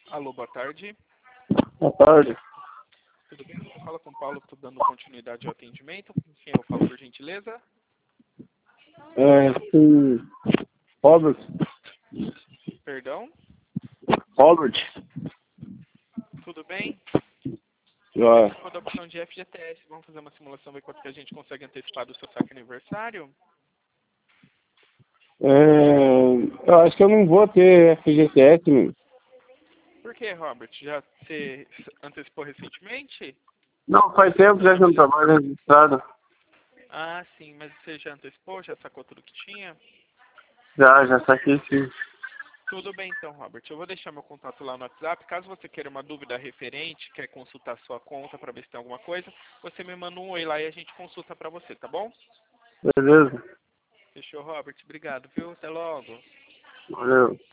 Alô, boa tarde. Boa tarde. Tudo bem? Você fala com o Paulo, estou dando continuidade ao atendimento. Com quem eu falo, por gentileza? Sim. Robert. Perdão? Robert. Tudo bem? Já. Participou da opção de FGTS. Vamos fazer uma simulação, ver quanto que a gente consegue antecipar do seu saque aniversário? Eu acho que eu não vou ter FGTS, meu. Por que, Robert? Já você antecipou recentemente? Não, faz tempo já que eu não trabalho registrado. Ah, sim, mas você já antecipou? Já sacou tudo que tinha? Já saquei sim. Tudo bem então, Robert. Eu vou deixar meu contato lá no WhatsApp. Caso você queira uma dúvida referente, quer consultar sua conta para ver se tem alguma coisa, você me manda um oi lá e a gente consulta para você, tá bom? Beleza? Fechou, Robert. Obrigado, viu? Até logo. Valeu.